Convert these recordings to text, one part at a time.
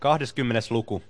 20. luku.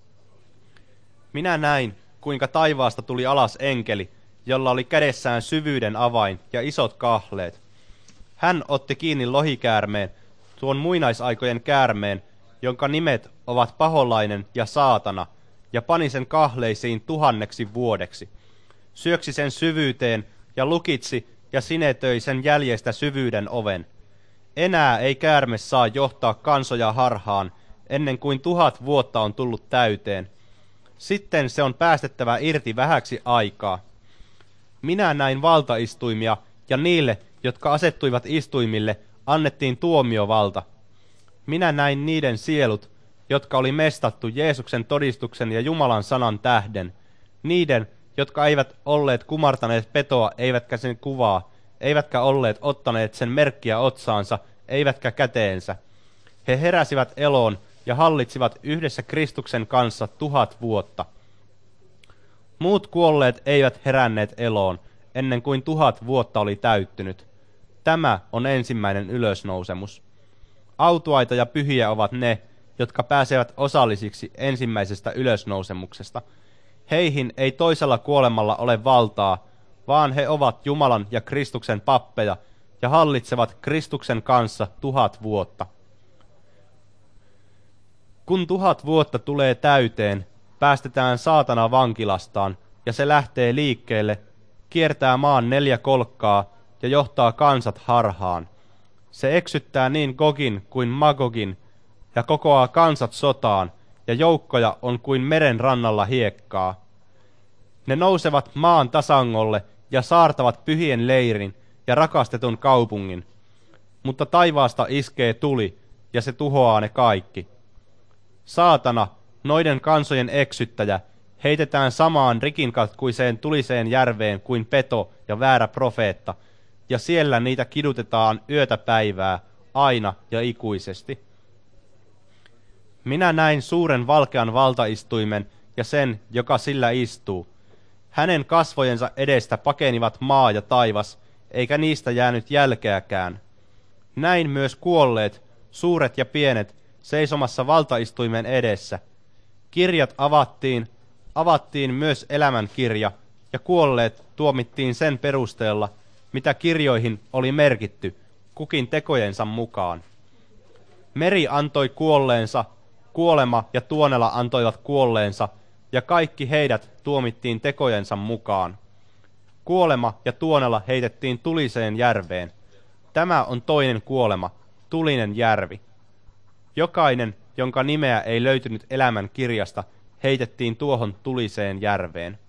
Minä näin, kuinka taivaasta tuli alas enkeli, jolla oli kädessään syvyyden avain ja isot kahleet. Hän otti kiinni lohikäärmeen, tuon muinaisaikojen käärmeen, jonka nimet ovat Paholainen ja Saatana, ja pani sen kahleisiin 1000 vuodeksi. Syöksi sen syvyyteen ja lukitsi ja sinetöi sen jäljestä syvyyden oven. Enää ei käärme saa johtaa kansoja harhaan, ennen kuin 1000 vuotta on tullut täyteen. Sitten se on päästettävä irti vähäksi aikaa. Minä näin valtaistuimia, ja niille, jotka asettuivat istuimille, annettiin tuomiovalta. Minä näin niiden sielut, jotka oli mestattu Jeesuksen todistuksen ja Jumalan sanan tähden. Niiden, jotka eivät olleet kumartaneet petoa, eivätkä sen kuvaa, eivätkä olleet ottaneet sen merkkiä otsaansa, eivätkä käteensä. He heräsivät eloon ja hallitsivat yhdessä Kristuksen kanssa 1000 vuotta. Muut kuolleet eivät heränneet eloon, ennen kuin 1000 vuotta oli täyttynyt. Tämä on ensimmäinen ylösnousemus. Autuaita ja pyhiä ovat ne, jotka pääsevät osallisiksi ensimmäisestä ylösnousemuksesta. Heihin ei toisella kuolemalla ole valtaa, vaan he ovat Jumalan ja Kristuksen pappeja ja hallitsevat Kristuksen kanssa 1000 vuotta. Kun 1000 vuotta tulee täyteen, päästetään saatana vankilastaan, ja se lähtee liikkeelle, kiertää maan 4 kolkkaa ja johtaa kansat harhaan. Se eksyttää niin Gogin kuin Magogin ja kokoaa kansat sotaan, ja joukkoja on kuin meren rannalla hiekkaa. Ne nousevat maan tasangolle ja saartavat pyhien leirin ja rakastetun kaupungin. Mutta taivaasta iskee tuli, ja se tuhoaa ne kaikki. Saatana, noiden kansojen eksyttäjä, heitetään samaan rikinkatkuiseen tuliseen järveen kuin peto ja väärä profeetta, ja siellä niitä kidutetaan yötä päivää, aina ja ikuisesti. Minä näin suuren valkean valtaistuimen ja sen, joka sillä istuu. Hänen kasvojensa edestä pakenivat maa ja taivas, eikä niistä jäänyt jälkeäkään. Näin myös kuolleet, suuret ja pienet, seisomassa valtaistuimen edessä. Kirjat avattiin myös elämänkirja, ja kuolleet tuomittiin sen perusteella, mitä kirjoihin oli merkitty, kukin tekojensa mukaan. Meri antoi kuolleensa, kuolema ja tuonela antoivat kuolleensa, ja kaikki heidät tuomittiin tekojensa mukaan. Kuolema ja tuonela heitettiin tuliseen järveen. Tämä on toinen kuolema, tulinen järvi. Jokainen, jonka nimeä ei löytynyt elämän kirjasta, heitettiin tuohon tuliseen järveen.